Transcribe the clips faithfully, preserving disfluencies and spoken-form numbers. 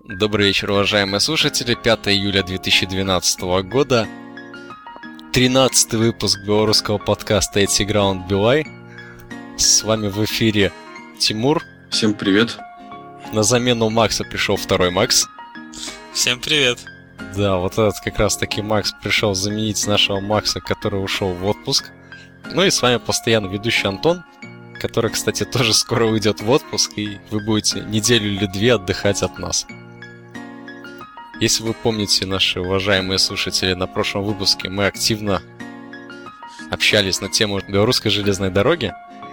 Добрый вечер, уважаемые слушатели. пятое июля две тысячи двенадцатого года. тринадцатый выпуск белорусского подкаста «Эти Граунд Билай». С вами в эфире Тимур. Всем привет. На замену Макса пришел второй Макс. Всем привет. Да, вот этот как раз таки Макс пришел заменить нашего Макса, который ушел в отпуск. Ну и с вами постоянно ведущий Антон, который, кстати, тоже скоро уйдет в отпуск, и вы будете неделю или две отдыхать от нас. Если вы помните, наши уважаемые слушатели, на прошлом выпуске мы активно общались на тему белорусской железной дороги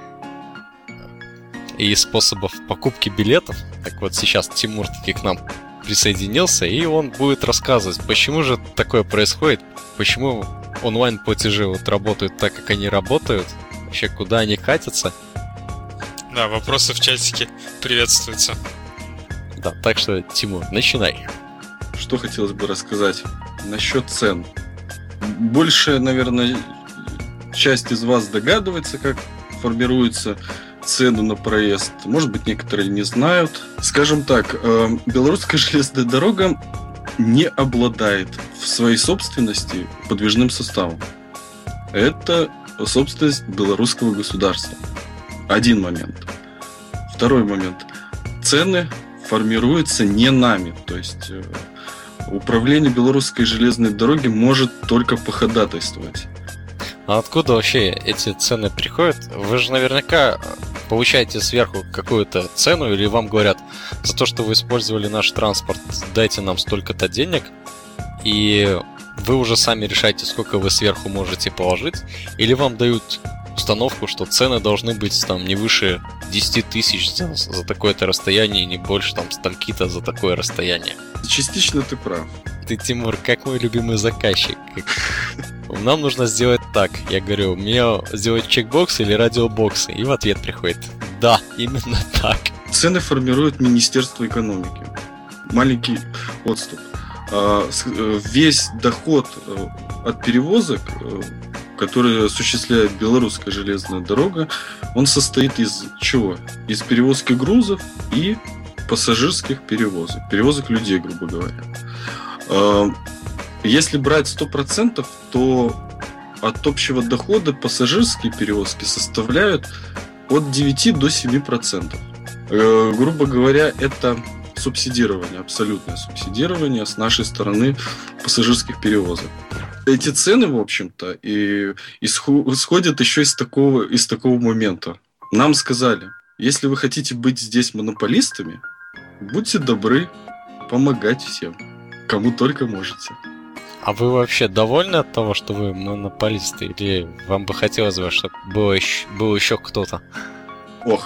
и способов покупки билетов. Так вот, сейчас Тимур таки к нам присоединился, и он будет рассказывать, почему же такое происходит, почему онлайн-платежи вот работают так, как они работают, вообще куда они катятся. Да, вопросы в чатике приветствуются. Да, так что, Тимур, начинай. Что хотелось бы рассказать насчет цен. Большая, наверное, часть из вас догадывается, как формируются цены на проезд. Может быть, некоторые не знают. Скажем так, белорусская железная дорога не обладает в своей собственности подвижным составом. Это собственность белорусского государства. Один момент. Второй момент. Цены формируются не нами. То есть управление белорусской железной дороги может только походатайствовать. А откуда вообще эти цены приходят? Вы же наверняка получаете сверху какую-то цену, или вам говорят, за то, что вы использовали наш транспорт, дайте нам столько-то денег, и вы уже сами решаете, сколько вы сверху можете положить, или вам дают установку, что цены должны быть там не выше десять тысяч за, за такое-то расстояние, и не больше там стольки-то за такое расстояние. Частично ты прав. Ты, Тимур, как мой любимый заказчик. Нам нужно сделать так. Я говорю, мне сделать чекбокс или радиобоксы? И в ответ приходит: да, именно так. Цены формирует Министерство экономики. Маленький отступ. Весь доход от перевозок, который осуществляет белорусская железная дорога, он состоит из чего? Из перевозки грузов и пассажирских перевозок. Перевозок людей, грубо говоря. Если брать сто процентов, то от общего дохода пассажирские перевозки составляют от девяти до семи процентов. Грубо говоря, это субсидирование, абсолютное субсидирование с нашей стороны пассажирских перевозок. Эти цены, в общем-то, и исходят еще из такого, из такого момента. Нам сказали, если вы хотите быть здесь монополистами, будьте добры помогать всем, кому только можете. А вы вообще довольны от того, что вы монополисты? Или вам бы хотелось бы, чтобы было еще, был еще кто-то? Ох,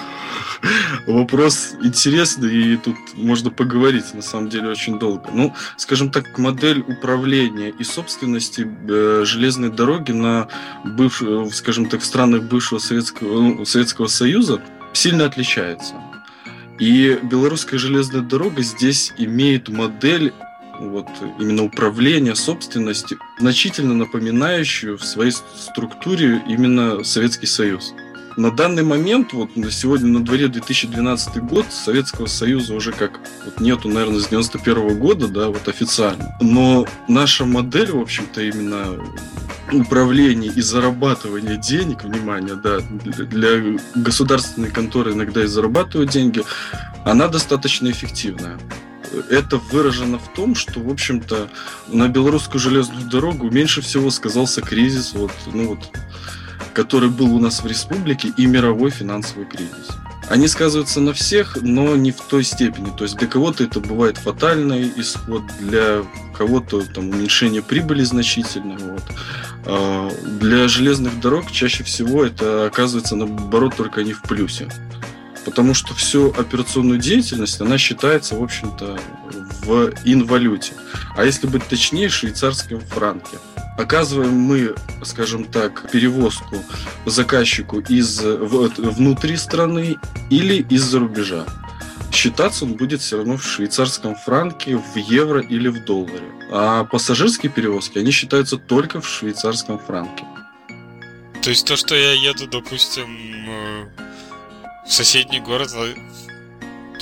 вопрос интересный, и тут можно поговорить, на самом деле, очень долго. Ну, скажем так, модель управления и собственности э, железной дороги на быв... скажем так, в странах бывшего Советского, Советского Союза сильно отличается. И белорусская железная дорога здесь имеет модель вот именно управления собственностью, значительно напоминающую в своей структуре именно Советский Союз. На данный момент, вот на сегодня на дворе две тысячи двенадцатый год, Советского Союза уже как вот нету, наверное, с девяносто первого года, да, вот официально. Но наша модель, в общем-то, именно управления и зарабатывания денег, внимание, да, для государственной конторы иногда и зарабатывают деньги, она достаточно эффективная. Это выражено в том, что, в общем-то, на белорусскую железную дорогу меньше всего сказался кризис, вот, ну вот, который был у нас в республике, и мировой финансовый кризис. Они сказываются на всех, но не в той степени. То есть для кого-то это бывает фатальный исход, для кого-то там уменьшение прибыли значительное. Вот. А для железных дорог чаще всего это оказывается, наоборот, только не в плюсе. Потому что всю операционную деятельность, она считается, в общем-то, в инвалюте. А если быть точнее, швейцарском франке. Оказываем мы, скажем так, перевозку заказчику из вот, внутри страны или из-за рубежа. Считаться он будет все равно в швейцарском франке, в евро или в долларе. А пассажирские перевозки, они считаются только в швейцарском франке. То есть то, что я еду, допустим, в соседний город,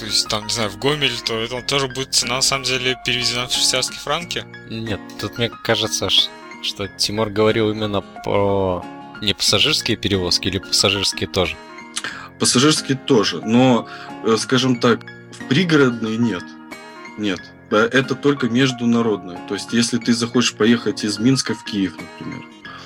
то есть там, не знаю, в Гомель, то это тоже будет цена, на самом деле, переведена в швейцарские франки? Нет, тут мне кажется, что Тимур говорил именно про не пассажирские перевозки или пассажирские тоже? Пассажирские тоже, но, скажем так, в пригородные нет. Нет. Это только международные. То есть, если ты захочешь поехать из Минска в Киев, например.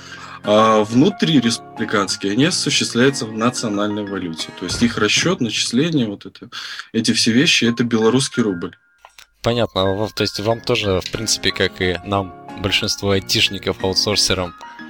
А внутри республиканские они осуществляются в национальной валюте. То есть, их расчет, начисление, вот это, эти все вещи, это белорусский рубль. Понятно. То есть, вам тоже, в принципе, как и нам, большинство айтишников, аутсорсерам,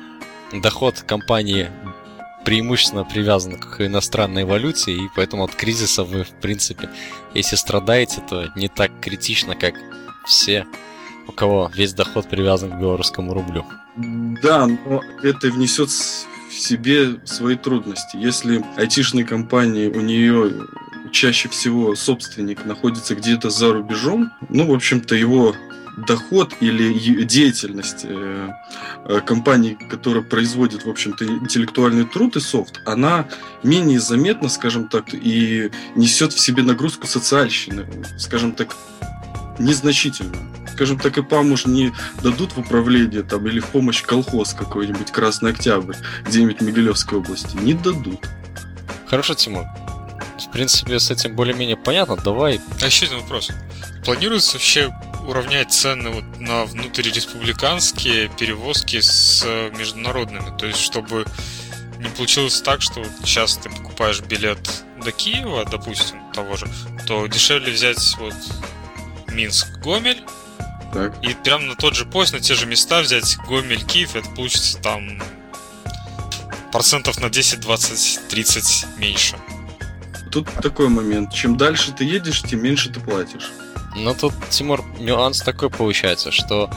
доход компании преимущественно привязан к иностранной валюте, и поэтому от кризиса вы, в принципе, если страдаете, то не так критично, как все, у кого весь доход привязан к белорусскому рублю. Да, но это внесет в себе свои трудности. Если айтишной компании, у нее чаще всего собственник находится где-то за рубежом, ну, в общем-то, его доход или деятельность э, компании, которая производит, в общем-то, интеллектуальный труд и софт, она менее заметна, скажем так, и несет в себе нагрузку социальщины, скажем так, незначительную. Скажем так, ИПАМ уж не дадут в управление там, или в помощь колхоз какой-нибудь Красный Октябрь где-нибудь в Могилевской области. Не дадут. Хорошо, Тимур. В принципе, с этим более-менее понятно. Давай. А еще один вопрос. Планируется вообще уравнять цены вот на внутриреспубликанские перевозки с международными? То есть, чтобы не получилось так, что вот сейчас ты покупаешь билет до Киева, допустим, того же, то дешевле взять вот Минск-Гомель, так. И прямо на тот же поезд, на те же места взять Гомель-Киев, это получится там процентов на десять, двадцать, тридцать меньше. Тут такой момент. Чем дальше ты едешь, тем меньше ты платишь. Но тут, Тимур, нюанс такой получается, что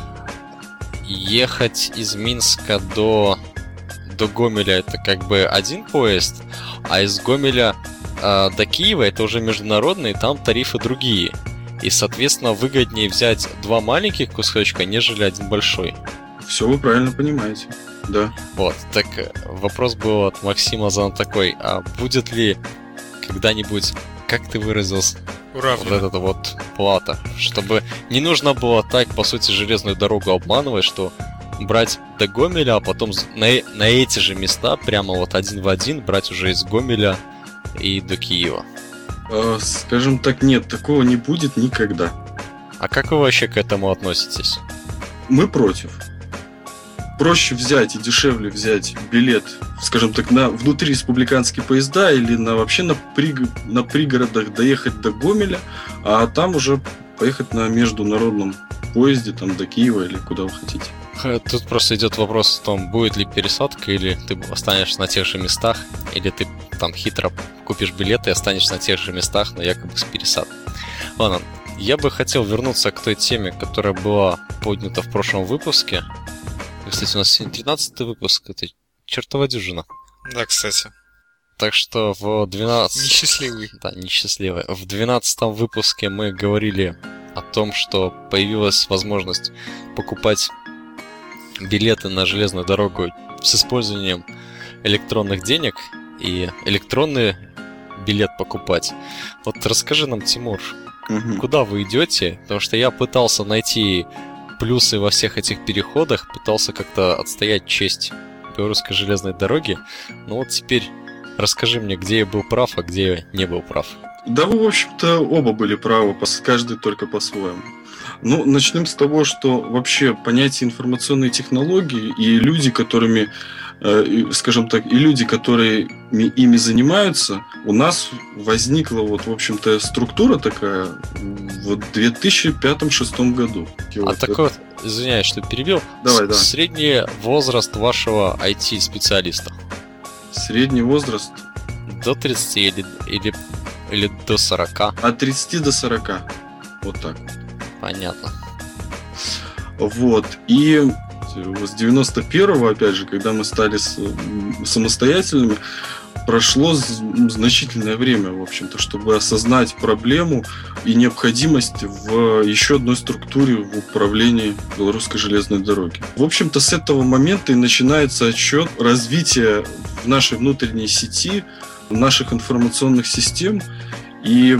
ехать из Минска до, до Гомеля это как бы один поезд, а из Гомеля э, до Киева это уже международный, там тарифы другие. И, соответственно, выгоднее взять два маленьких кусочка, нежели один большой. Все вы правильно понимаете, да. Вот, так вопрос был от Максима задан такой, а будет ли когда-нибудь, как ты выразился, уравнено. Вот эта вот плата, чтобы не нужно было так, по сути, железную дорогу обманывать, что брать до Гомеля, а потом на, на эти же места, прямо вот один в один, брать уже из Гомеля и до Киева. Скажем так, нет, такого не будет никогда. А как вы вообще к этому относитесь? Мы против. Проще взять и дешевле взять билет, скажем так, на внутриреспубликанские поезда или на вообще на, приг... на пригородах доехать до Гомеля, а там уже поехать на международном поезде там до Киева или куда вы хотите. Тут просто идет вопрос о том, будет ли пересадка, или ты останешься на тех же местах, или ты там хитро купишь билеты и останешься на тех же местах, но якобы с пересадкой. Ладно, я бы хотел вернуться к той теме, которая была поднята в прошлом выпуске. Кстати, у нас сегодня тринадцатый выпуск, это чертова дюжина. Да, кстати. Так что в двенадцатом... Несчастливый. Да, несчастливый. В двенадцатом выпуске мы говорили о том, что появилась возможность покупать билеты на железную дорогу с использованием электронных денег и электронный билет покупать. Вот расскажи нам, Тимур, угу. Куда вы идете? Потому что я пытался найти плюсы во всех этих переходах, пытался как-то отстоять честь белорусской железной дороги. Но вот теперь расскажи мне, где я был прав, а где я не был прав. Да вы, в общем-то, оба были правы, каждый только по-своему. Ну, начнем с того, что вообще понятие информационной технологии и люди, которыми, э, скажем так, и люди, которые ими занимаются, у нас возникла вот, в общем-то, структура такая в две тысячи пятом-две тысячи шестом году. А вот так это... вот, извиняюсь, что перебил. Давай, давай. Средний возраст вашего ай ти-специалиста? Средний возраст? До тридцати или, или, или до сорока? От тридцати до сорока. Вот так вот. Понятно. Вот. И с девяносто первого, опять же, когда мы стали самостоятельными, прошло значительное время, в общем-то, чтобы осознать проблему и необходимость в еще одной структуре в управлении белорусской железной дороги. В общем-то, с этого момента и начинается отсчет развития в нашей внутренней сети, наших информационных систем. И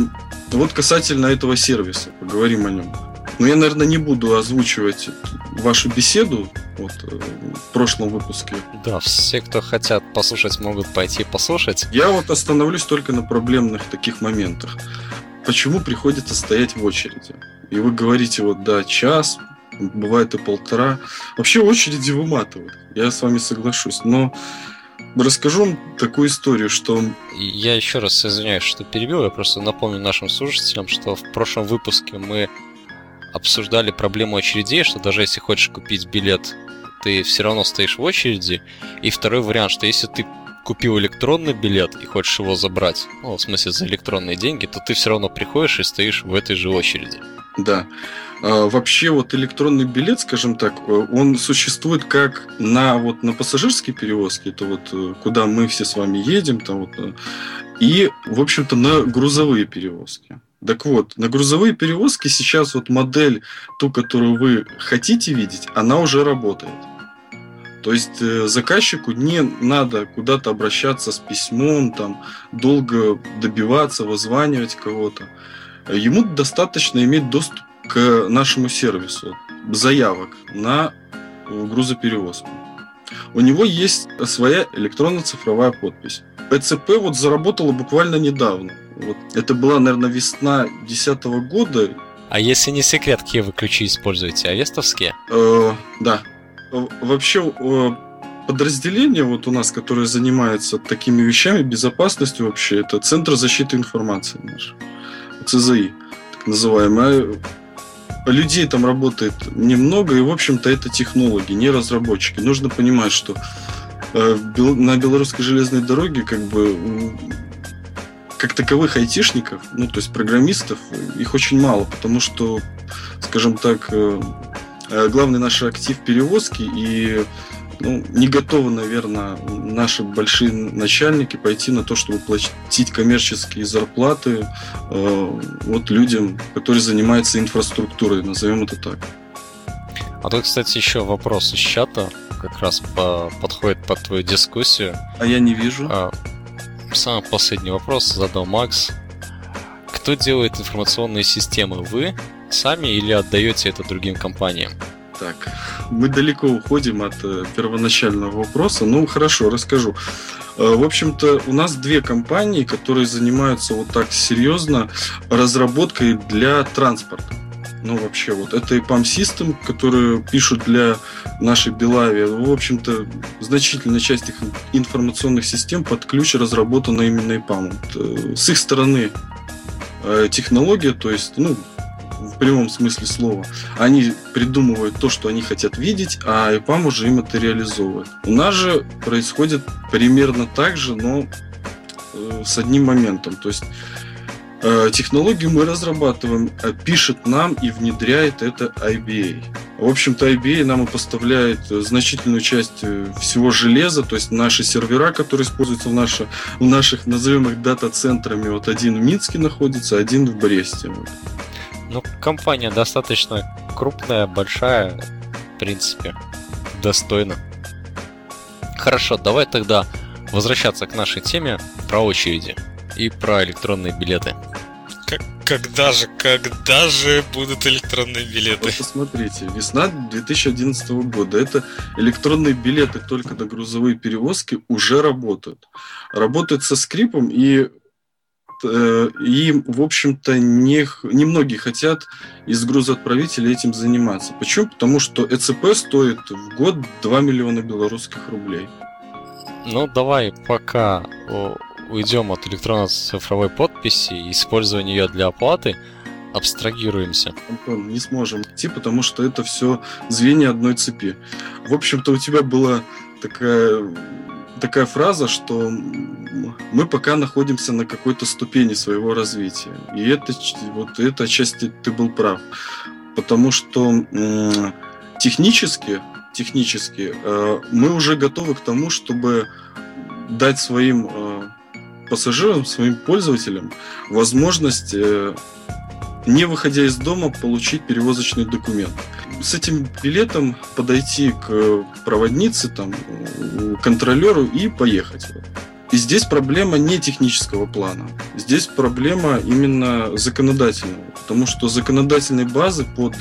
Вот касательно этого сервиса, поговорим о нем. Но я, наверное, не буду озвучивать вашу беседу вот, в прошлом выпуске. Да, все, кто хотят послушать, могут пойти послушать. Я вот остановлюсь только на проблемных таких моментах. Почему приходится стоять в очереди? И вы говорите, вот, да, час, бывает и полтора. Вообще очереди выматывают, я с вами соглашусь. Но расскажу вам такую историю, что... Я еще раз извиняюсь, что перебил. Я просто напомню нашим слушателям, что в прошлом выпуске мы обсуждали проблему очередей, что даже если хочешь купить билет, ты все равно стоишь в очереди. И второй вариант, что если ты купил электронный билет и хочешь его забрать, ну, в смысле за электронные деньги, то ты все равно приходишь и стоишь в этой же очереди. Да. А, вообще вот электронный билет, скажем так, он существует как на, вот, на пассажирские перевозки, это вот куда мы все с вами едем, там вот, и, в общем-то, на грузовые перевозки. Так вот, на грузовые перевозки сейчас вот модель, ту, которую вы хотите видеть, она уже работает. То есть э, заказчику не надо куда-то обращаться с письмом, там, долго добиваться, вызванивать кого-то. Ему достаточно иметь доступ к нашему сервису заявок на грузоперевозку. У него есть своя электронно-цифровая подпись. Э Цэ Пэ вот заработала буквально недавно. Вот. Это была, наверное, весна две тысячи десятого года. А если не секрет, какие вы ключи используете? Авестовские? Э, да. Вообще подразделение вот у нас, которое занимается такими вещами, безопасностью вообще, это Центр защиты информации наш, Цэ Зэ И, так называемый. Людей там работает немного, и, в общем-то, это технологи, не разработчики. Нужно понимать, что на белорусской железной дороге как бы как таковых айтишников, ну, то есть программистов, их очень мало, потому что, скажем так, главный наш актив перевозки, и ну, не готовы, наверное, наши большие начальники пойти на то, чтобы платить коммерческие зарплаты э, вот людям, которые занимаются инфраструктурой, назовем это так. А тут, кстати, еще вопрос из чата, как раз по, подходит под твою дискуссию. А я не вижу. А, самый последний вопрос задал Макс. Кто делает информационные системы? Вы сами или отдаете это другим компаниям? Так, мы далеко уходим от э, первоначального вопроса. Ну, хорошо, расскажу. Э, в общем-то, у нас две компании, которые занимаются вот так серьезно разработкой для транспорта. Ну, вообще, вот это и пам System, которые пишут для нашей Белави. В общем-то, значительная часть их информационных систем под ключ разработана именно и пам. Вот, э, с их стороны э, технология, то есть, ну, в прямом смысле слова, они придумывают то, что они хотят видеть, а и пам уже им это реализовывает. У нас же происходит примерно так же, но э, с одним моментом. То есть э, технологию мы разрабатываем, а пишет нам и внедряет это ай би эй. В общем-то, ай би эй нам и поставляет значительную часть всего железа, то есть наши сервера, которые используются в, наше, в наших, назовем их, дата-центрами. Вот один в Минске находится, один в Бресте. Вот. Ну, компания достаточно крупная, большая, в принципе, достойно. Хорошо, давай тогда возвращаться к нашей теме про очереди и про электронные билеты. Как, когда же, когда же будут электронные билеты? Вот посмотрите, весна две тысячи одиннадцатого года. Это электронные билеты только на грузовые перевозки уже работают. Работают со скрипом, и И, в общем-то, не, немногие хотят из грузоотправителей этим заниматься. Почему? Потому что Э Цэ Пэ стоит в год два миллиона белорусских рублей. Ну, давай пока уйдем от электронно-цифровой подписи и использования ее для оплаты, абстрагируемся. Антон, не сможем идти, потому что это все звенья одной цепи. В общем-то, у тебя была такая... такая фраза, что мы пока находимся на какой-то ступени своего развития. И это, вот это отчасти ты был прав. Потому что м- технически, технически э, мы уже готовы к тому, чтобы дать своим э, пассажирам, своим пользователям возможность, э, не выходя из дома, получить перевозочный документ. С этим билетом подойти к проводнице, там, контролеру и поехать. И здесь проблема не технического плана. Здесь проблема именно законодательного. Потому что законодательной базы под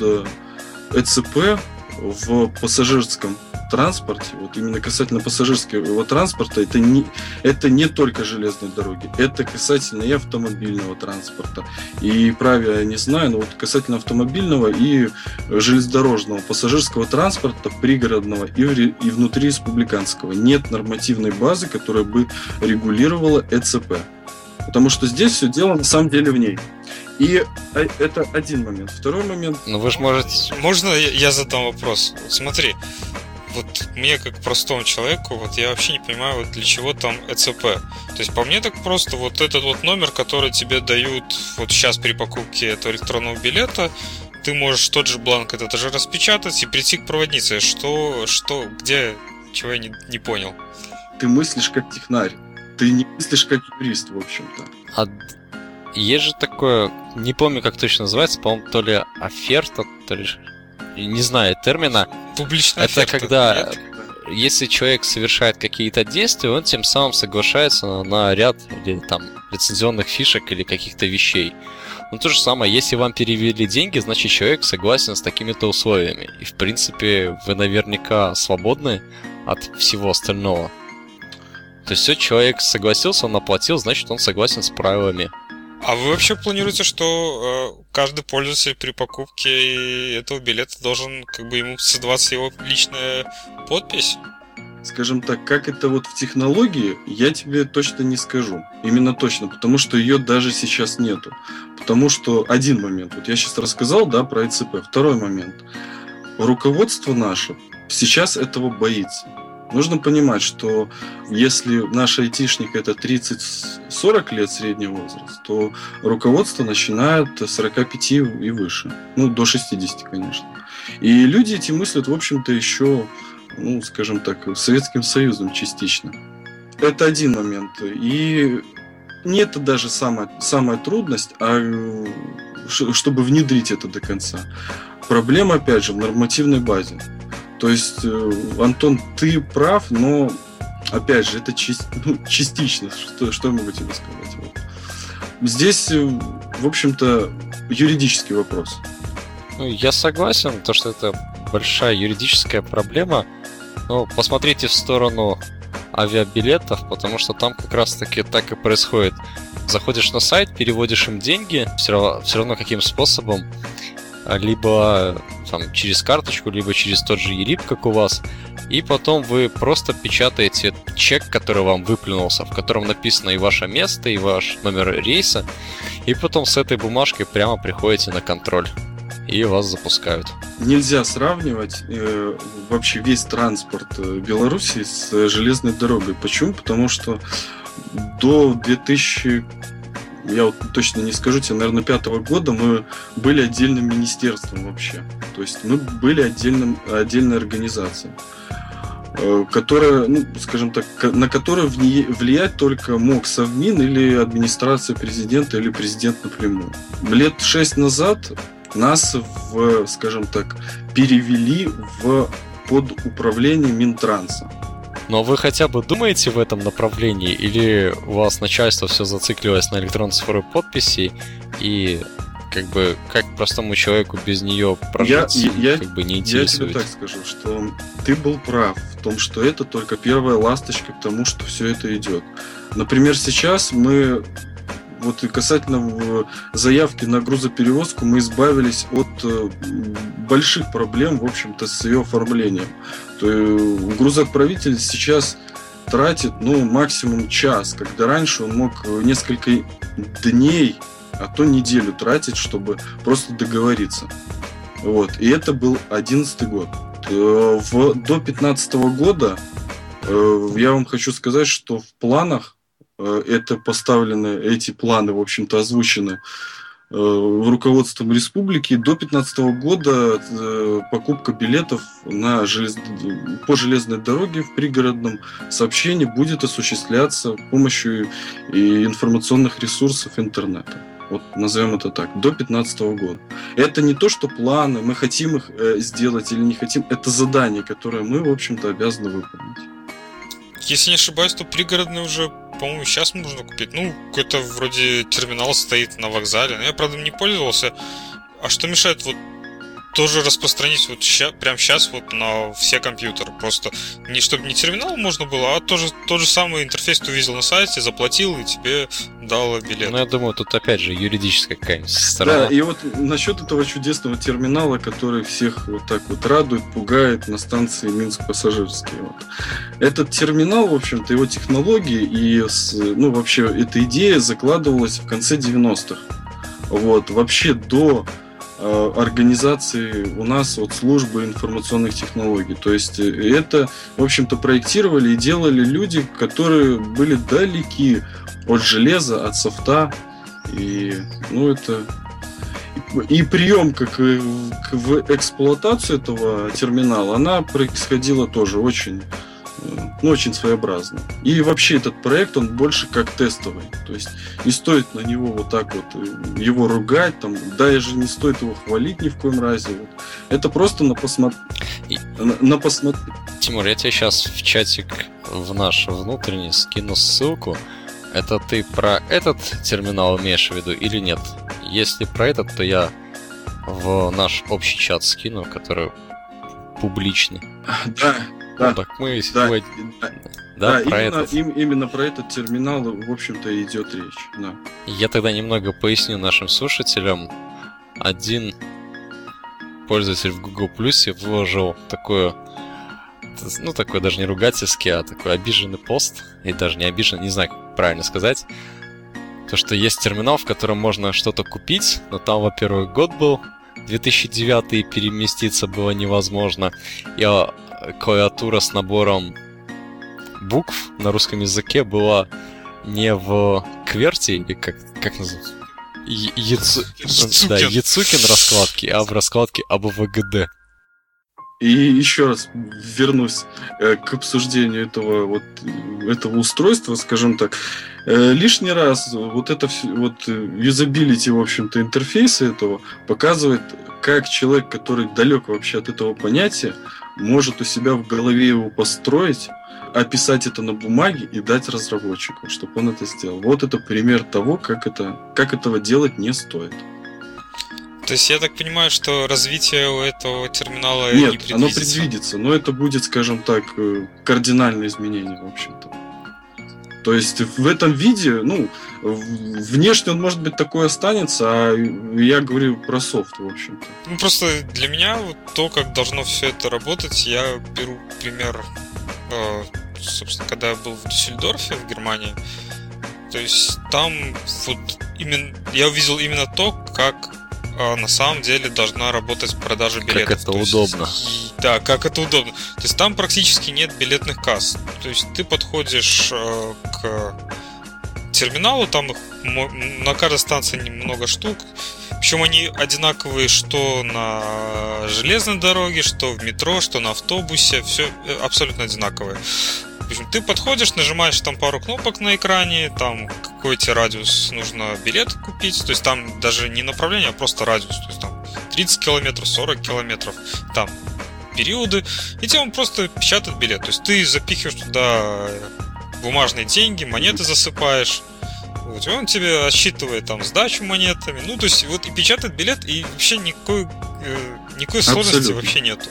ЭЦП в пассажирском транспорте, вот именно касательно пассажирского транспорта, это не, это не только железные дороги, это касательно и автомобильного транспорта. И правя я не знаю, но вот касательно автомобильного и железнодорожного пассажирского транспорта, пригородного и, в, и внутри республиканского нет нормативной базы, которая бы регулировала ЭЦП. Потому что здесь все дело на самом деле в ней. И это один момент. Второй момент... Ну вы же можете... Можно я задам вопрос? Вот смотри, вот мне как простому человеку, вот я вообще не понимаю, вот для чего там ЭЦП. То есть по мне так просто вот этот вот номер, который тебе дают вот сейчас при покупке этого электронного билета, ты можешь тот же бланк этот же распечатать и прийти к проводнице. Что, что, где, чего я не, не понял? Ты мыслишь как технарь. Ты не мыслишь как юрист, в общем-то. А есть же такое, не помню, как точно называется, по-моему, то ли оферта, то ли... Не знаю термина. Публичная это оферта. Когда, Нет? если человек совершает какие-то действия, он тем самым соглашается на, на ряд или, там, лицензионных фишек или каких-то вещей. Ну, то же самое, если вам перевели деньги, значит, человек согласен с такими-то условиями. И, в принципе, вы наверняка свободны от всего остального. То есть, все, человек согласился, он оплатил, значит, он согласен с правилами. А вы вообще планируете, что э, каждый пользователь при покупке этого билета должен, как бы, ему создаваться его личная подпись? Скажем так, как это вот в технологии, я тебе точно не скажу. Именно точно, потому что ее даже сейчас нету. Потому что один момент, вот я сейчас рассказал, да, про ЭЦП. Второй момент. Руководство наше сейчас этого боится. Нужно понимать, что если наш айтишник это тридцать-сорок лет средний возраст, то руководство начинает с сорока пяти и выше. Ну, до шестидесяти, конечно. И люди эти мыслят, в общем-то, еще, ну, скажем так, Советским Союзом частично. Это один момент. И не это даже самая, самая трудность, а чтобы внедрить это до конца. Проблема, опять же, в нормативной базе. То есть, Антон, ты прав, но, опять же, это част... ну, частично. Что, что я могу тебе сказать? Вот. Здесь, в общем-то, юридический вопрос. Ну, я согласен, то, что это большая юридическая проблема. Но посмотрите в сторону авиабилетов, потому что там как раз-таки так и происходит. Заходишь на сайт, переводишь им деньги, все равно, все равно каким способом, либо там, через карточку, либо через тот же ЕРИП, как у вас, и потом вы просто печатаете чек, который вам выплюнулся, в котором написано и ваше место, и ваш номер рейса, и потом с этой бумажкой прямо приходите на контроль, и вас запускают. Нельзя сравнивать э, вообще весь транспорт Беларуси с железной дорогой. Почему? Потому что до две тысячи я вот точно не скажу тебе, наверное, пятого года мы были отдельным министерством вообще. То есть мы были отдельным, отдельной организацией, которая, ну, скажем так, на которую влиять только мог Совмин или администрация президента или президент напрямую. Лет шесть назад нас, в, скажем так, перевели в под управление Минтранса. Но вы хотя бы думаете в этом направлении, или у вас начальство все зациклилось на электронной цифровой подписи, и как бы как простому человеку без нее прожить я, я, как бы не интересует? Я тебе так скажу, что ты был прав в том, что это только первая ласточка к тому, что все это идет. Например, сейчас мы, вот и касательно заявки на грузоперевозку, мы избавились от больших проблем, в общем-то, с ее оформлением. То грузоотправитель сейчас тратит, ну, максимум час, когда раньше он мог несколько дней, а то неделю тратить, чтобы просто договориться. Вот. И это был одиннадцатый год. В, до пятнадцатого года я вам хочу сказать, что в планах это поставлены, эти планы, в общем-то, озвучены руководством республики. До две тысячи пятнадцатого года покупка билетов на желез... по железной дороге в пригородном сообщении будет осуществляться с помощью информационных ресурсов интернета. Вот назовем это так, до две тысячи пятнадцатого года. Это не то, что планы, мы хотим их сделать или не хотим, это задание, которое мы, в общем-то, обязаны выполнить. Если не ошибаюсь, то пригородный уже по-моему, сейчас можно купить. Ну, какой-то вроде терминал стоит на вокзале. Но я, правда, не пользовался. А что мешает вот тоже распространить вот ща, прямо сейчас вот на все компьютеры? Просто не чтобы не терминал можно было, а тоже тот же самый интерфейс ты увидел на сайте, заплатил и тебе дало билет. Ну, я думаю, тут опять же юридическая какая-нибудь сторона. Да, и вот насчет этого чудесного терминала, который всех вот так вот радует, пугает на станции Минск-Пассажирский. Вот. Этот терминал, в общем-то, его технологии и, ну, вообще, эта идея закладывалась в конце девяностых. Вот, вообще до организации у нас вот службы информационных технологий. То есть это, в общем-то, проектировали и делали люди, которые были далеки от железа, от софта. И, ну, это... И приемка к, к, в эксплуатацию этого терминала, она происходила тоже очень, ну, очень своеобразно. И вообще этот проект, он больше как тестовый. То есть не стоит на него вот так вот его ругать, там, даже не стоит его хвалить ни в коем разе. Вот. Это просто на посмотреть. И... На, на посмотреть. Тимур, я тебе сейчас в чатик в наш внутренний скину ссылку. Это ты про этот терминал имеешь в виду или нет? Если про этот, то я в наш общий чат скину, который публичный. Да. Да, ну, так мы да, сегодня... да, да, да, про именно, этот. Им, именно про этот терминал, в общем-то, идет речь. Да. Я тогда немного поясню нашим слушателям. Один пользователь в Google Плюсе выложил такое, ну, такой даже не ругательский, а такой обиженный пост, и даже не обиженный, не знаю, как правильно сказать. То, что есть терминал, в котором можно что-то купить, но там, во-первых, год был две тысячи девятый, переместиться было невозможно, и клавиатура с набором букв на русском языке была не в кверти, или как, как называется? Яцу... Да, Яцукин раскладки, а в раскладке А Б В Г Д. И еще раз вернусь э, к обсуждению этого, вот, этого устройства, скажем так. Э, лишний раз вот это вот юзабилити, в общем-то, интерфейса этого показывает, как человек, который далек вообще от этого понятия, может у себя в голове его построить, описать это на бумаге и дать разработчику, чтобы он это сделал. Вот это пример того, как, это, как этого делать не стоит. То есть я так понимаю, что развитие у этого терминала Нет, не предвидится? оно предвидится, но это будет, скажем так, кардинальное изменение, в общем-то. То есть в этом виде, ну, внешне он, может быть, такой останется, а я говорю про софт, в общем-то. Ну, просто для меня вот то, как должно все это работать, я беру пример, э, собственно, когда я был в Дюссельдорфе, в Германии. То есть там вот именно я увидел именно то, как э, на самом деле должна работать продажа билетов. Как это то удобно. Есть, да, как это удобно. То есть там практически нет билетных касс. То есть ты подходишь э, к терминалу, там их на каждой станции немного штук. Причем они одинаковые что на железной дороге, что в метро, что на автобусе. Все абсолютно одинаковые. В общем, ты подходишь, нажимаешь там пару кнопок на экране, там какой тебе радиус нужно билет купить. То есть там даже не направление, а просто радиус. То есть там тридцать километров, сорок километров, там периоды. И тебе он просто печатает билет. То есть ты запихиваешь туда бумажные деньги, монеты засыпаешь. Вот, и он тебе отсчитывает там сдачу монетами. Ну, то есть вот и печатает билет, и вообще никакой, э, никакой сложности Абсолютно. вообще нету.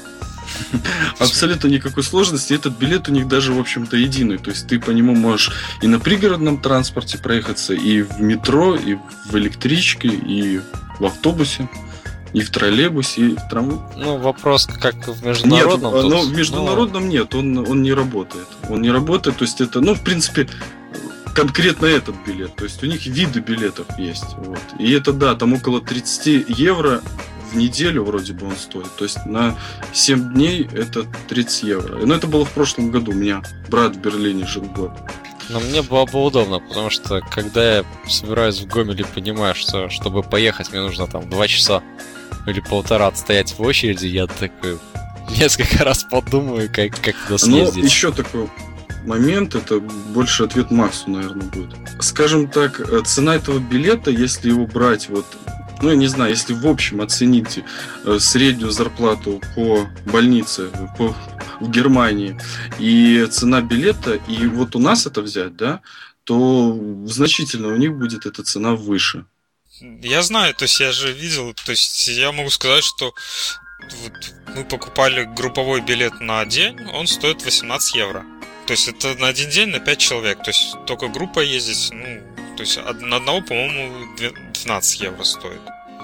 Абсолютно никакой сложности. Этот билет у них даже, в общем-то, единый. То есть ты по нему можешь и на пригородном транспорте проехаться, и в метро, и в электричке, и в автобусе, и в троллейбусе, и в трамвае. Ну, вопрос, как в международном. Нет, тут... но в международном ну... нет, он, он не работает. Он не работает, то есть это, ну, в принципе, конкретно этот билет. То есть у них виды билетов есть. Вот. И это, да, там около тридцать евро в неделю вроде бы он стоит. То есть на семь дней это тридцать евро. Но это было в прошлом году. У меня брат в Берлине жил год. Но мне было бы удобно, потому что когда я собираюсь в Гомель и понимаю, что чтобы поехать, мне нужно там два часа или полтора отстоять в очереди, я такой несколько раз подумаю, как, как туда съездить. Ну, еще такой момент, это больше ответ Максу, наверное, будет. Скажем так, цена этого билета, если его брать вот, ну, я не знаю, если в общем оцените среднюю зарплату по больнице по, в Германии и цена билета, и вот у нас это взять, да, то значительно у них будет эта цена выше. Я знаю, то есть я же видел, то есть я могу сказать, что вот мы покупали групповой билет на день, он стоит восемнадцать евро. То есть это на один день на пять человек, то есть только группа ездить, ну, то есть на одного, по-моему, двенадцать евро стоит.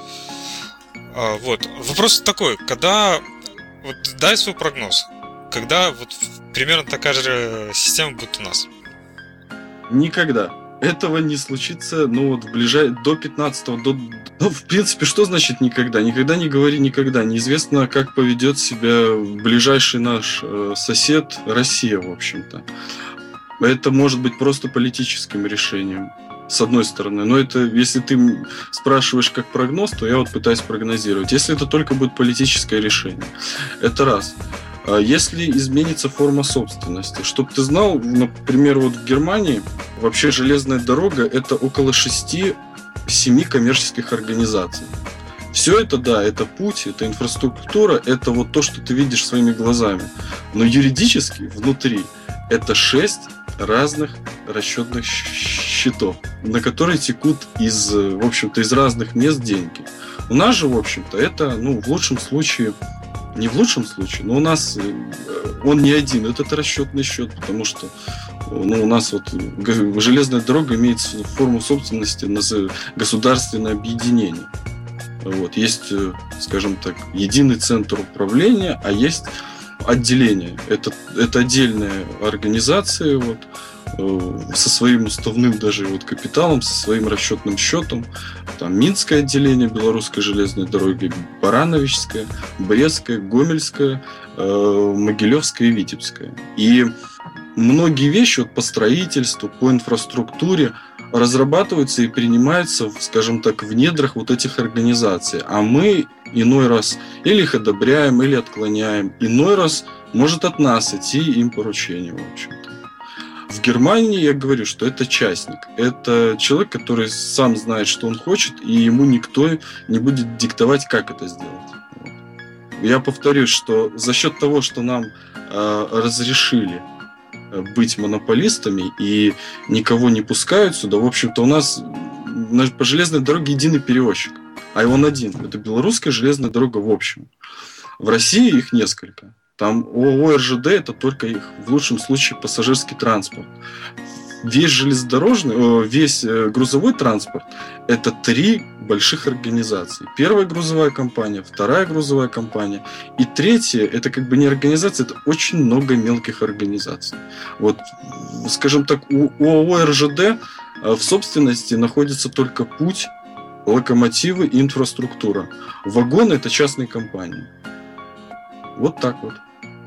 А, вот, вопрос такой, когда, вот дай свой прогноз, когда вот примерно такая же система будет у нас? Никогда. Этого не случится, ну вот в ближай... до пятнадцатого, до... ну, в принципе, что значит никогда? Никогда не говори никогда. Неизвестно, как поведет себя ближайший наш э, сосед Россия, в общем-то. Это может быть просто политическим решением, с одной стороны. Но это, если ты спрашиваешь как прогноз, то я вот пытаюсь прогнозировать. Если это только будет политическое решение. Это раз. Если изменится форма собственности, чтобы ты знал, например, вот в Германии вообще железная дорога – это около шести-семи коммерческих организаций. Все это, да, это путь, это инфраструктура, это вот то, что ты видишь своими глазами. Но юридически внутри это шесть разных расчетных счетов, на которые текут из, в общем-то, из разных мест деньги. У нас же, в общем-то, это, ну, в лучшем случае, не в лучшем случае, но у нас он не один, этот расчетный счет, потому что, ну, у нас вот железная дорога имеет форму собственности на государственное объединение. Вот. Есть, скажем так, единый центр управления, а есть отделение. Это, это отдельная организация вот, со своим уставным даже вот капиталом, со своим расчетным счетом. Там Минское отделение Белорусской железной дороги, Барановичское, Брестское, Гомельское, э, Могилевское и Витебское. И многие вещи вот, по строительству, по инфраструктуре разрабатываются и принимаются, скажем так, в недрах вот этих организаций. А мы иной раз или их одобряем, или отклоняем. Иной раз может от нас идти им поручение, в общем-то. В Германии я говорю, что это частник. Это человек, который сам знает, что он хочет, и ему никто не будет диктовать, как это сделать. Вот. Я повторюсь, что за счет того, что нам э, разрешили быть монополистами и никого не пускают сюда, в общем-то, у нас по железной дороге единый перевозчик, а он один. Это белорусская железная дорога в общем. В России их несколько. Там ООО РЖД это только их, в лучшем случае, пассажирский транспорт. Весь железнодорожный, весь грузовой транспорт это три больших организации. Первая грузовая компания, вторая грузовая компания и третья это как бы не организация, это очень много мелких организаций. Вот, скажем так, у ООО РЖД в собственности находится только путь, локомотивы и инфраструктура. Вагоны это частные компании. Вот так вот.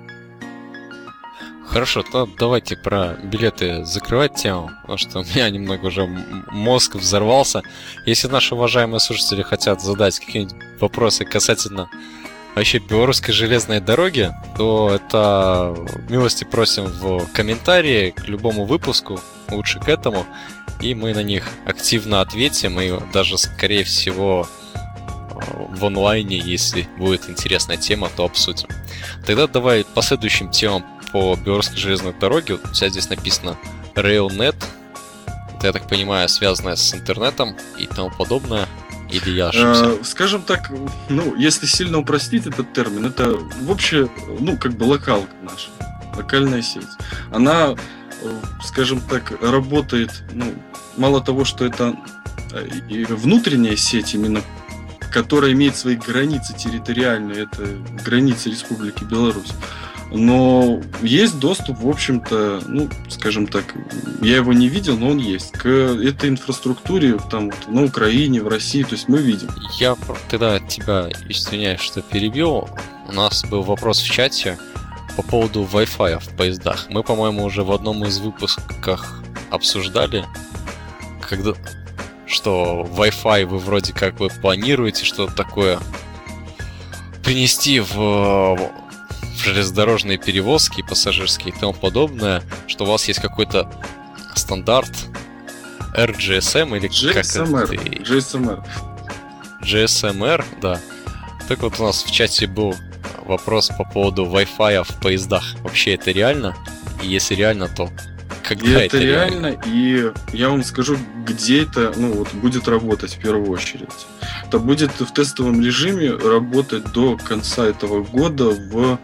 Хорошо, то давайте про билеты закрывать тему, потому что у меня немного уже мозг взорвался. Если наши уважаемые слушатели хотят задать какие-нибудь вопросы касательно вообще белорусской железной дороги, то это милости просим в комментарии к любому выпуску, лучше к этому, и мы на них активно ответим, и даже, скорее всего, в онлайне, если будет интересная тема, то обсудим. Тогда давай по следующим темам по белорусской железной дороге. Вот у тебя здесь написано RailNet. Это, я так понимаю, связанное с интернетом и тому подобное. Или я ошибся? Э, скажем так, ну, если сильно упростить этот термин, это в общем, ну, как бы локалка наша, локальная сеть. Она, скажем так, работает, ну, мало того, что это и внутренняя сеть, именно которая имеет свои границы территориальные, это границы Республики Беларусь. Но есть доступ, в общем-то, ну, скажем так, я его не видел, но он есть, к этой инфраструктуре там вот, на Украине, в России, то есть мы видим. Я тогда тебя извиняюсь, что перебил. У нас был вопрос в чате по поводу Wi-Fi в поездах. Мы, по-моему, уже в одном из выпусков обсуждали, когда... что Wi-Fi вы вроде как вы планируете что-то такое принести в, в железнодорожные перевозки, пассажирские и тому подобное, что у вас есть какой-то стандарт эр джи эс эм или джи эс эм ар, как это? джи эс эм ар. джи эс эм ар, да. Так вот у нас в чате был вопрос по поводу Wi-Fi в поездах. Вообще это реально? И если реально, то Когда и это, это реально, реально? и я вам скажу, где это, ну, вот, будет работать в первую очередь. Это будет в тестовом режиме работать до конца этого года в...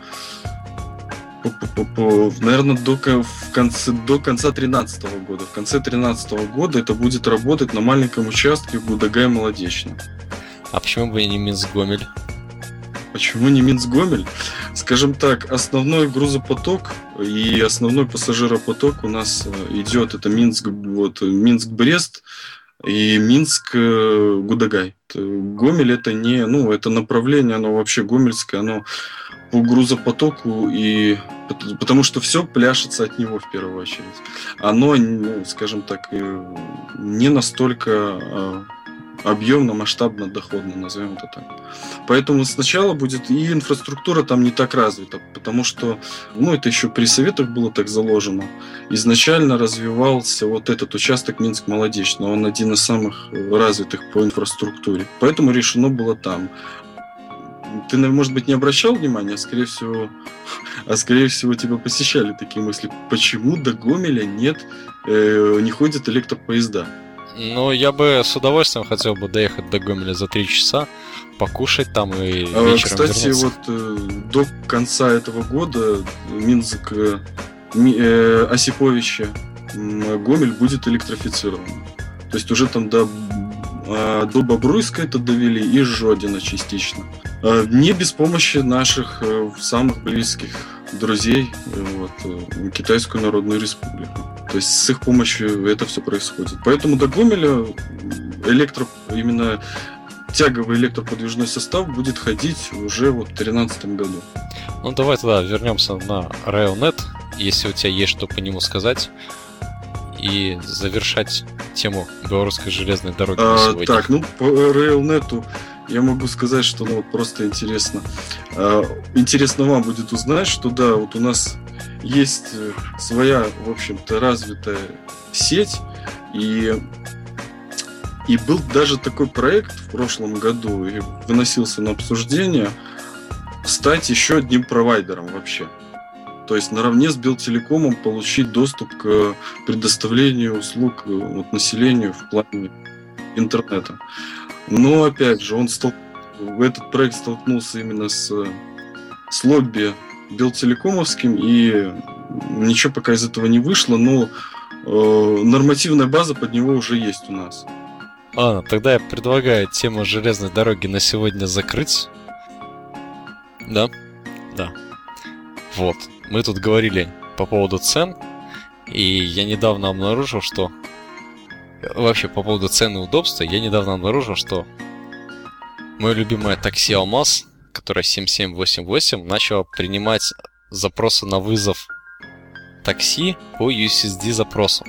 Наверное, до, в конце, до конца тринадцатого года. В конце тринадцатого года это будет работать на маленьком участке Гудагай-Молодечно. А почему бы и не Минск-Гомель? Почему не Минск-Гомель? Скажем так, основной грузопоток и основной пассажиропоток у нас идет, это Минск, вот, Минск-Брест и Минск-Гудагай. Гомель это не, ну, это направление, оно вообще гомельское, оно по грузопотоку, и потому что все пляшется от него в первую очередь. Оно, ну, скажем так, не настолько объемно, масштабно, доходно, назовем это так. Поэтому сначала будет и инфраструктура там не так развита, потому что, ну, это еще при советах было так заложено. Изначально развивался вот этот участок Минск-Молодечно, он один из самых развитых по инфраструктуре. Поэтому решено было там. Ты, может быть, не обращал внимания, а скорее всего, а скорее всего тебя посещали такие мысли. Почему до Гомеля нет, э, не ходят электропоезда? Ну, я бы с удовольствием хотел бы доехать до Гомеля за три часа, покушать там и вечером Кстати, вернуться. вот э, до конца этого года Минск, э, э, Осиповище, э, Гомель будет электрифицирован. То есть уже там до, э, до Бобруйска это довели и Жодина частично. Э, не без помощи наших э, самых близких друзей, э, вот, э, Китайскую Народную Республику. То есть с их помощью это все происходит. Поэтому до Гомеля электро, именно тяговый электроподвижной состав будет ходить уже вот в две тысячи тринадцатом году. Ну, давай тогда вернемся на RailNet, если у тебя есть что по нему сказать, и завершать тему белорусской железной дороги на А, сегодня. так, ну, по RailNet я могу сказать, что ну, вот просто интересно. А, интересно вам будет узнать, что да, вот у нас есть своя, в общем-то, развитая сеть, и, и был даже такой проект в прошлом году, и выносился на обсуждение, стать еще одним провайдером вообще. То есть наравне с Белтелекомом получить доступ к предоставлению услуг вот, населению в плане интернета. Но, опять же, он стол... этот проект столкнулся именно с, с лобби Белтелекомовским, и ничего пока из этого не вышло, но э, нормативная база под него уже есть у нас. Ладно, тогда я предлагаю тему железной дороги на сегодня закрыть. Да? Да. Вот. Мы тут говорили по поводу цен, и я недавно обнаружил, что... Вообще, по поводу цен и удобства, я недавно обнаружил, что мое любимое такси «Алмаз», которое семь семь восемь восемь, начало принимать запросы на вызов такси по ю эс эс ди запросу.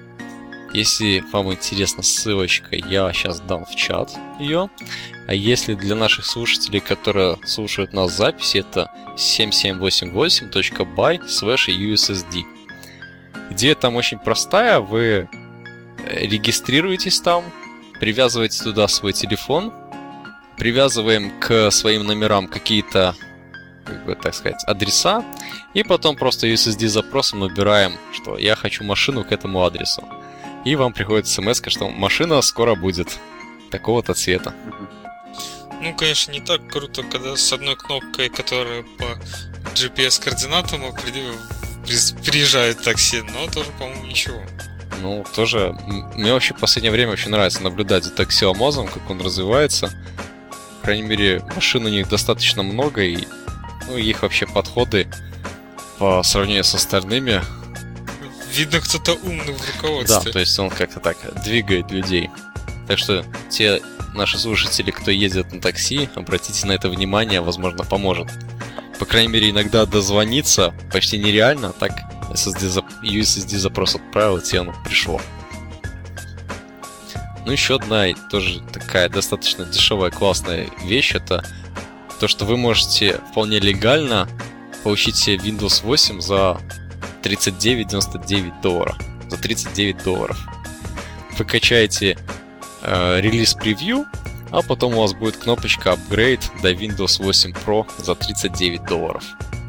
Если вам интересна ссылочка, я сейчас дам в чат ее. А если для наших слушателей, которые слушают нас в записи, это семь семь восемь восемь точка бай слэш ю эс эс ди. Идея там очень простая. Вы регистрируетесь там, привязываете туда свой телефон, привязываем к своим номерам какие-то, как бы так сказать, адреса, и потом просто ю эс эс ди запросом набираем, что я хочу машину к этому адресу. И вам приходит смс, что машина скоро будет такого-то цвета. Ну, конечно, не так круто, когда с одной кнопкой, которая по джи пи эс-координатам приезжает такси, но тоже, по-моему, ничего. Ну, тоже... Мне вообще в последнее время очень нравится наблюдать за такси «Алмазом», как он развивается. По крайней мере, машин у них достаточно много, и ну, их вообще подходы по сравнению с остальными... Видно, кто-то умный в руководстве. Да, то есть он как-то так двигает людей. Так что те наши слушатели, кто ездит на такси, обратите на это внимание, возможно, поможет. По крайней мере, иногда дозвониться почти нереально, а так ю эс эс ди запрос отправил, и тебе оно пришло. Ну, еще одна тоже такая достаточно дешевая, классная вещь, это то, что вы можете вполне легально получить себе Windows восемь за тридцать девять девяносто девять долларов. За тридцать девять долларов. Вы качаете э, релиз превью, а потом у вас будет кнопочка Upgrade до Windows восемь Pro за тридцать девять долларов.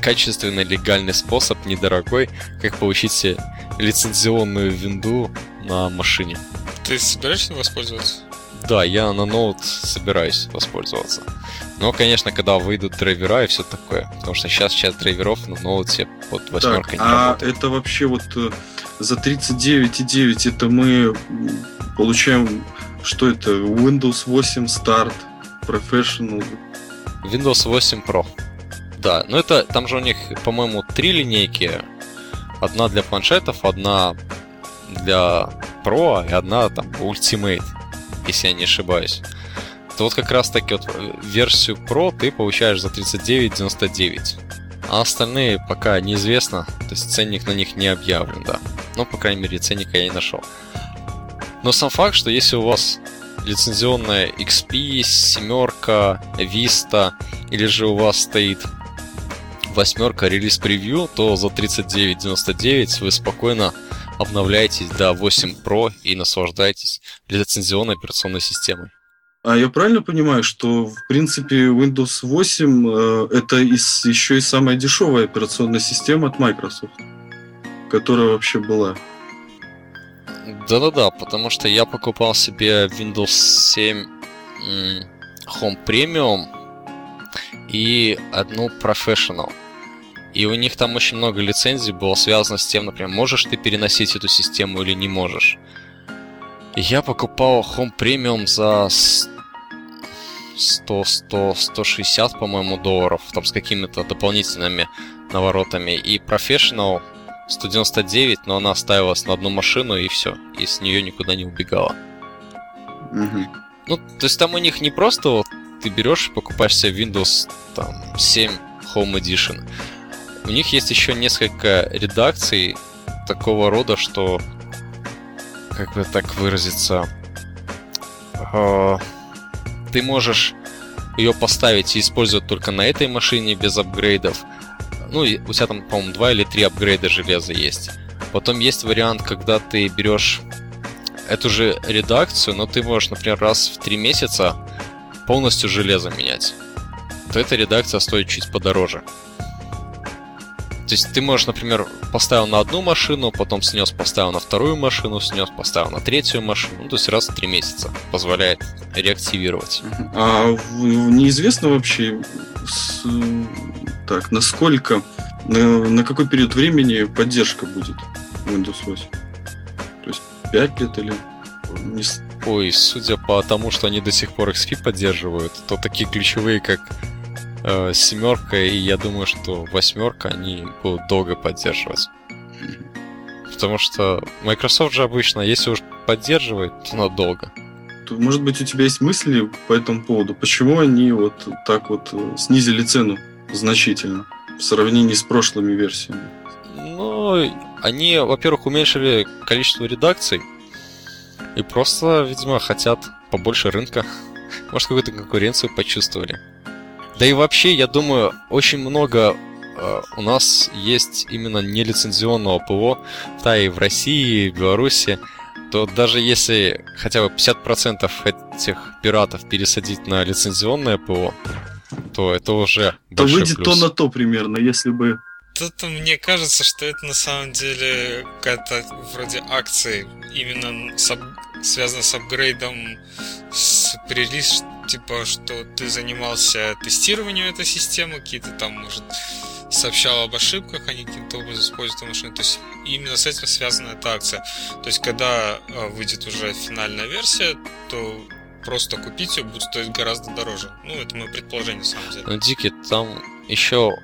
качественный, легальный способ, недорогой, как получить себе лицензионную винду на машине. Ты собираешься воспользоваться? Да, я на ноут собираюсь воспользоваться. Но, конечно, когда выйдут драйвера и все такое. Потому что сейчас часть драйверов на ноуте под восьмеркой не а работает. Это вообще вот за тридцать девять и девять это мы получаем, что это? Windows восемь Start, Professional. Windows восемь Pro. Да, ну это, там же у них, по-моему, три линейки. Одна для планшетов, одна для Pro и одна там Ultimate, если я не ошибаюсь. То вот как раз таки вот версию Pro ты получаешь за тридцать девять девяносто девять. А остальные пока неизвестно, то есть ценник на них не объявлен, да. Но, по крайней мере, ценника я не нашел. Но сам факт, что если у вас лицензионная икс пи, семерка, Vista, или же у вас стоит восьмерка релиз превью, то за тридцать девять девяносто девять вы спокойно обновляетесь до восемь Pro и наслаждаетесь лицензионной операционной системой. А я правильно понимаю, что в принципе Windows восемь э, это из, еще и самая дешевая операционная система от Microsoft, которая вообще была? Да-да-да, потому что я покупал себе Windows семь м, Home Premium и одну Professional. И у них там очень много лицензий было связано с тем, например, можешь ты переносить эту систему или не можешь. И я покупал Home Premium за сто, сто, сто шестьдесят, по-моему, долларов, там с какими-то дополнительными наворотами. И Professional сто девяносто девять, но она ставилась на одну машину и все, и с нее никуда не убегала. Угу. Ну, то есть там у них не просто вот ты берешь и покупаешь себе Windows там, семь Home Edition. У них есть еще несколько редакций такого рода, что, как бы так выразиться, э, ты можешь ее поставить и использовать только на этой машине без апгрейдов. Ну, и у тебя там, по-моему, два или три апгрейда железа есть. Потом есть вариант, когда ты берешь эту же редакцию, но ты можешь, например, раз в три месяца полностью железо менять. То эта редакция стоит чуть подороже. То есть ты можешь, например, поставил на одну машину, потом снес, поставил на вторую машину, снес, поставил на третью машину. Ну, то есть раз в три месяца позволяет реактивировать. А неизвестно вообще, с, так, насколько, на, на какой период времени поддержка будет Windows восемь? То есть пять лет или... Не... Ой, судя по тому, что они до сих пор икс пи поддерживают, то такие ключевые, как э, семерка и я думаю, что восьмерка, они будут долго поддерживать. Потому что Microsoft же обычно, если уж поддерживает, то надолго. Может быть, у тебя есть мысли по этому поводу? Почему они вот так вот снизили цену значительно в сравнении с прошлыми версиями? Ну, они, во-первых, уменьшили количество редакций и просто, видимо, хотят побольше рынка. Может, какую-то конкуренцию почувствовали. Да и вообще, я думаю, очень много э, у нас есть именно нелицензионного ПО, да, и в России, и в Беларуси. То даже если хотя бы пятьдесят процентов этих пиратов пересадить на лицензионное ПО, то это уже то большой выйдет плюс. То на то примерно, если бы... Тут мне кажется, что это на самом деле какая-то вроде акции, именно с ап... связано с апгрейдом, с пререлиз, типа, что ты занимался тестированием этой системы, какие-то там, может, сообщал об ошибках, они каким-то образом используют эту машину. То есть именно с этим связана эта акция. То есть когда выйдет уже финальная версия, то просто купить ее будет стоить гораздо дороже. Ну, это мое предположение, на самом деле. Ну, Дики, там еще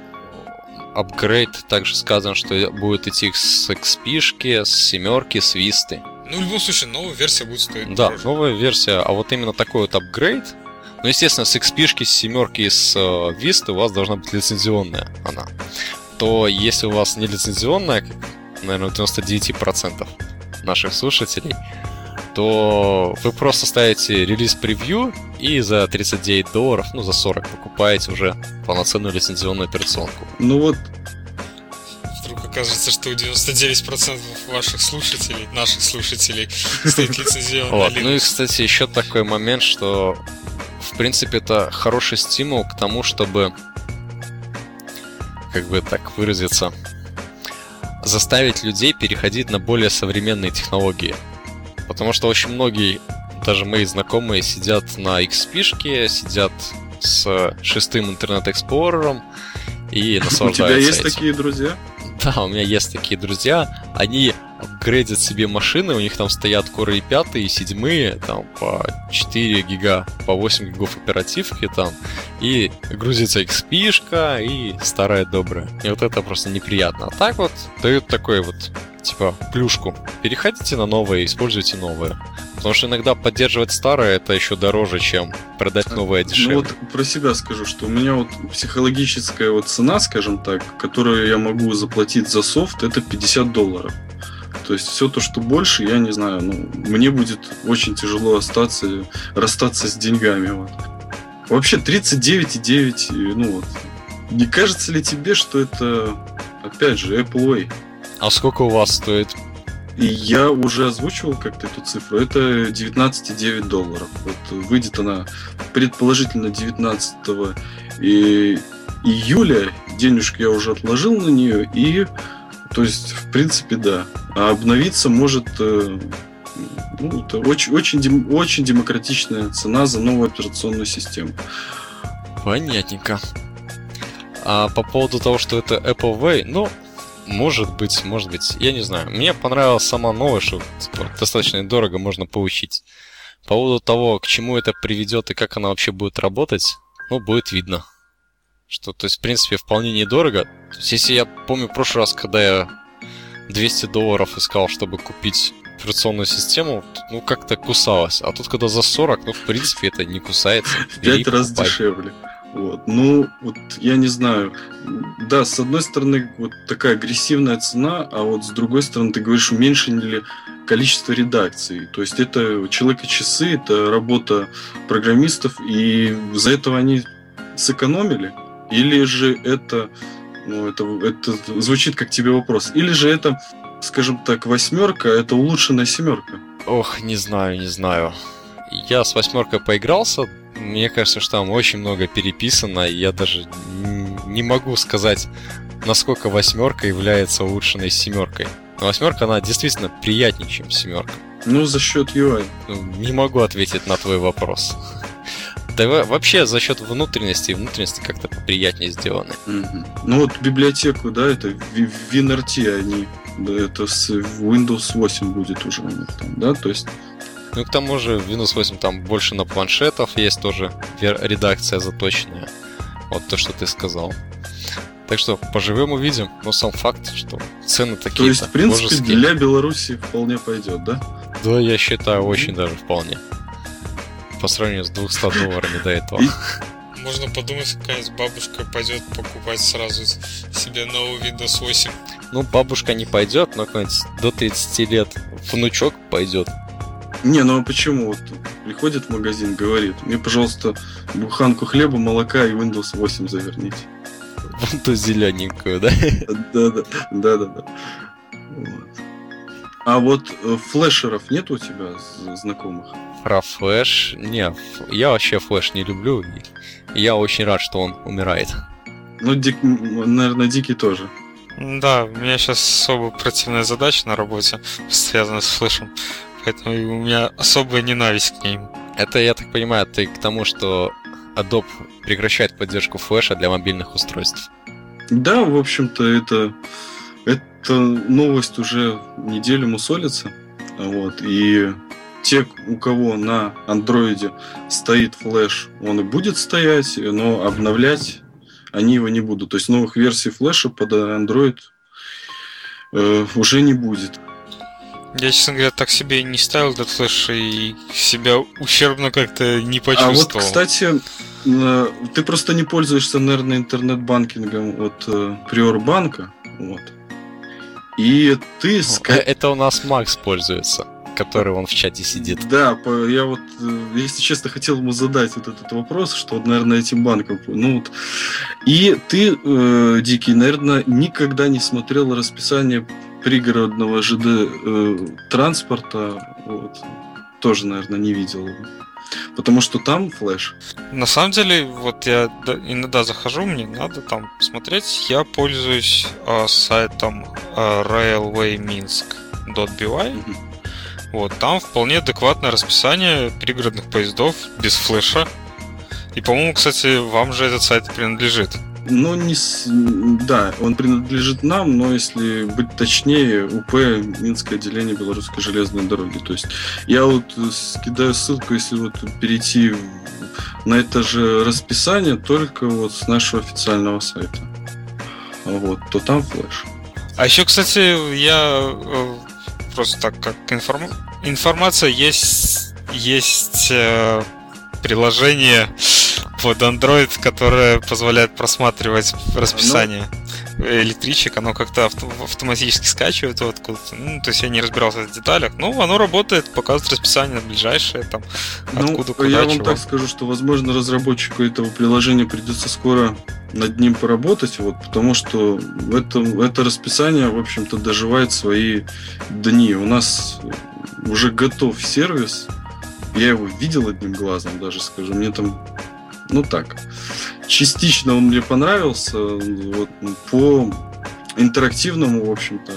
апгрейд также сказано, что будет идти с икс пи-шки, с семерки, с Висты. Ну, в любом случае, новая версия будет стоить да, дороже. Да, новая версия, а вот именно такой вот апгрейд. Ну, естественно, с икс пи-шки, с семерки, с э, Висты у вас должна быть лицензионная она. То если у вас не лицензионная, как, наверное, девяносто девять процентов наших слушателей, то вы просто ставите релиз-превью и за тридцать девять долларов, ну, за сорок покупаете уже полноценную лицензионную операционку. Ну вот... Вдруг окажется, что у девяносто девять процентов ваших слушателей, наших слушателей, стоит лицензионная вот. Linux. Ну и, кстати, еще такой момент, что в принципе это хороший стимул к тому, чтобы как бы так выразиться, заставить людей переходить на более современные технологии. Потому что очень многие, даже мои знакомые, сидят на икс пи-шке, сидят с шестым интернет-эксплорером и наслаждаются. У тебя есть этим. такие друзья? Да, у меня есть такие друзья. Они апгрейдят себе машины, у них там стоят Core i пять и семь, там по четыре гига, по восемь гигов оперативки там, и грузится икс пи-шка и старая добрая. И вот это просто неприятно. А так вот дают такой вот, типа, плюшку. Переходите на новое, используйте новое. Потому что иногда поддерживать старое это еще дороже, чем продать новое дешевле. Ну вот про себя скажу, что у меня вот психологическая вот цена, скажем так, которую я могу заплатить за софт, это пятьдесят долларов. То есть все то, что больше, я не знаю, ну, мне будет очень тяжело остаться, расстаться с деньгами. Вот. Вообще тридцать девять и девять, ну вот. Не кажется ли тебе, что это, опять же, Apple Way? А сколько у вас стоит? И я уже озвучивал как-то эту цифру. Это девятнадцать и девять долларов. Вот выйдет она предположительно девятнадцатого июля. Денежки я уже отложил на нее. И, то есть, в принципе, да. А обновиться может... Ну, это очень, очень, дем, очень демократичная цена за новую операционную систему. Понятненько. А по поводу того, что это Apple Way, ну... Может быть, может быть, я не знаю. Мне понравилась сама новая, что типа, достаточно дорого можно получить. По поводу того, к чему это приведет и как она вообще будет работать, ну, будет видно. Что, то есть, в принципе, вполне недорого. То есть, если я помню в прошлый раз, когда я двести долларов искал, чтобы купить операционную систему, ну, как-то кусалось. А тут, когда за сорок, ну, в принципе, это не кусается. В пять раз дешевле. Вот. Ну, вот я не знаю. Да, с одной стороны, вот такая агрессивная цена, а вот с другой стороны, ты говоришь, уменьшили количество редакций. То есть это человек и часы, это работа программистов, и за этого они сэкономили? Или же это, ну, это, это звучит как тебе вопрос, или же это, скажем так, восьмерка, это улучшенная семерка? Ох, не знаю, не знаю. Я с восьмеркой поигрался. Мне кажется, что там очень много переписано, и я даже не могу сказать, насколько восьмерка является улучшенной семеркой. Но восьмерка, она действительно приятнее, чем семерка. Ну, за счет ю ай. Не могу ответить на твой вопрос. Да вообще за счет внутренности, внутренности как-то приятнее сделаны. Mm-hmm. Ну вот библиотеку, да, это WinRT, они, да, это с Windows восемь будет уже у них там, да, то есть... Ну, к тому же, Windows восемь там больше на планшетов есть тоже редакция заточенная. Вот то, что ты сказал. Так что поживем увидим. Но сам факт, что цены такие-то. То есть, в принципе, божеские. Для Беларуси вполне пойдет, да? Да, я считаю, очень даже вполне. По сравнению с двумястами долларами до этого. Можно подумать, какая-нибудь бабушка пойдет покупать сразу себе новый Windows восемь. Ну, бабушка не пойдет, но какой-нибудь до тридцати лет внучок пойдет. Не, ну а почему? Вот приходит в магазин, говорит, мне, пожалуйста, буханку хлеба, молока и Windows восемь заверните. Вон ту зелененькую, да? Да-да, да-да-да. Вот. А вот флешеров нет у тебя знакомых? Про флеш? Не, я вообще флеш не люблю. И я очень рад, что он умирает. Ну, дик, наверное, Дикий тоже. Да, у меня сейчас особо противная задача на работе, связанная с флешем. Поэтому у меня особая ненависть к ним. Это, я так понимаю, ты к тому, что Adobe прекращает поддержку флеша для мобильных устройств. Да, в общем-то, это, это новость уже неделю мусолится. Вот, и те, у кого на андроиде стоит флеш, он и будет стоять, но обновлять они его не будут. То есть новых версий флеша под Android э, уже не будет. Я, честно говоря, так себе и не ставил этот флеш, и себя ущербно как-то не почувствовал. А вот, кстати, ты просто не пользуешься, наверное, интернет-банкингом от Приорбанка. Вот. И ты... Это у нас Макс пользуется, который вон в чате сидит. Да, я вот, если честно, хотел ему задать вот этот вопрос, что, вот, наверное, этим банком... Ну, вот. И ты, э, Дикий, наверное, никогда не смотрел расписание пригородного ЖД э, транспорта, вот. Тоже, наверное, не видел. Потому что там флеш. На самом деле, вот я иногда захожу, мне надо там посмотреть. Я пользуюсь э, сайтом э, railway minsk точка би вай. Mm-hmm. Вот, там вполне адекватное расписание пригородных поездов без флеша. И, по-моему, кстати, вам же этот сайт принадлежит. Ну, не с... да, он принадлежит нам, но если быть точнее, УП Минское отделение Белорусской железной дороги. То есть я вот скидаю ссылку, если вот перейти на это же расписание, только вот с нашего официального сайта. Вот, то там флеш. А еще, кстати, я просто так, как информ... информация, есть, есть э, приложение под Android, которое позволяет просматривать расписание ну, электричек, оно как-то авто- автоматически скачивает его откуда-то. Ну, то есть я не разбирался в деталях. Ну, оно работает, показывает расписание ближайшее, там, ну, откуда, куда, я вам чего. так скажу, что, возможно, разработчику этого приложения придется скоро над ним поработать, вот, потому что это, это расписание, в общем-то, доживает свои дни. У нас уже готов сервис, я его видел одним глазом, даже скажу, мне там ну так, частично он мне понравился вот, по интерактивному, в общем-то,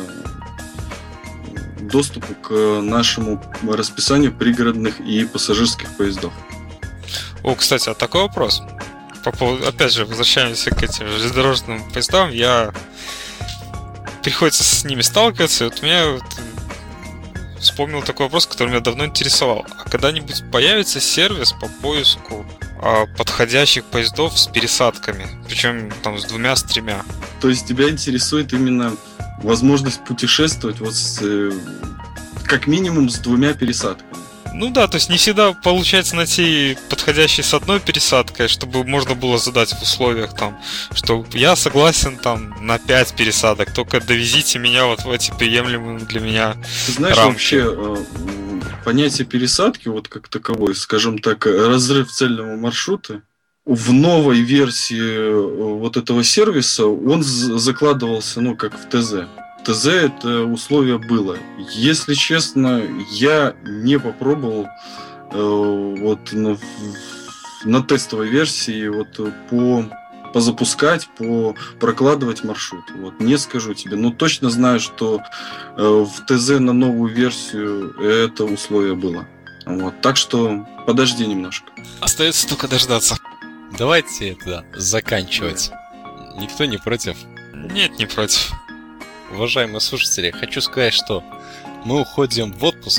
доступу к нашему расписанию пригородных и пассажирских поездов. О, кстати, а такой вопрос. По поводу, опять же, возвращаемся к этим железнодорожным поездам. Я приходится с ними сталкиваться, и вот у меня вот вспомнил такой вопрос, который меня давно интересовал. А когда-нибудь появится сервис по поиску подходящих поездов с пересадками, причем там с двумя, с тремя? То есть тебя интересует именно возможность путешествовать вот с, как минимум с двумя пересадками? Ну да, то есть не всегда получается найти подходящий с одной пересадкой, чтобы можно было задать в условиях там, что я согласен там на пять пересадок, только довезите меня вот в эти приемлемые для меня Ты знаешь, рамки. Вообще понятие пересадки, вот как таковой, скажем так, разрыв цельного маршрута, в новой версии вот этого сервиса он закладывался, ну, как в ТЗ. ТЗ это условие было. Если честно, я не попробовал э, вот на, на тестовой версии вот по позапускать, по прокладывать маршрут. Вот не скажу тебе, но точно знаю, что э, в ТЗ на новую версию это условие было. Вот, так что подожди немножко. Остается только дождаться. Давайте это заканчивать. Да. Никто не против? Нет, не против. Уважаемые слушатели, хочу сказать, что мы уходим в отпуск,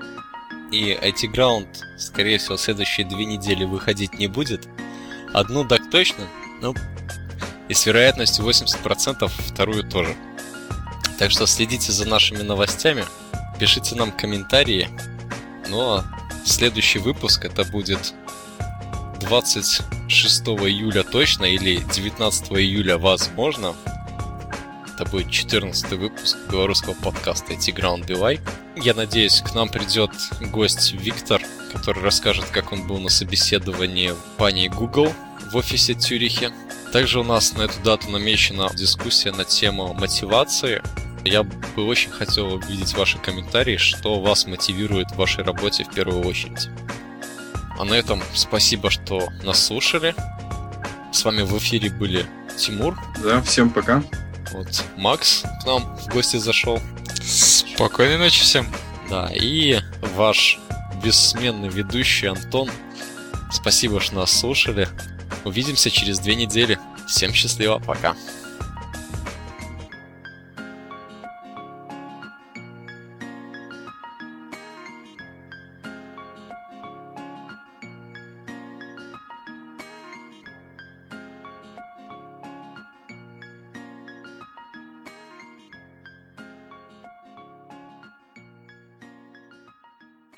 и ай ти Ground, скорее всего, следующие две недели выходить не будет. Одну так точно, ну, и с вероятностью восемьдесят процентов вторую тоже. Так что следите за нашими новостями, пишите нам комментарии. Ну а следующий выпуск это будет двадцать шестого июля точно или девятнадцатого июля возможно. Это будет четырнадцатый выпуск белорусского подкаста ай ти Ground би вай. Я надеюсь, к нам придет гость Виктор, который расскажет, как он был на собеседовании в компании Google в офисе в Цюрихе. Также у нас на эту дату намечена дискуссия на тему мотивации. Я бы очень хотел увидеть ваши комментарии, что вас мотивирует в вашей работе в первую очередь. А на этом спасибо, что нас слушали. С вами в эфире были Тимур. Да, всем пока. Вот Макс к нам в гости зашел. Спокойной ночи всем. Да, и ваш бессменный ведущий Антон. Спасибо, что нас слушали. Увидимся через две недели. Всем счастливо, пока.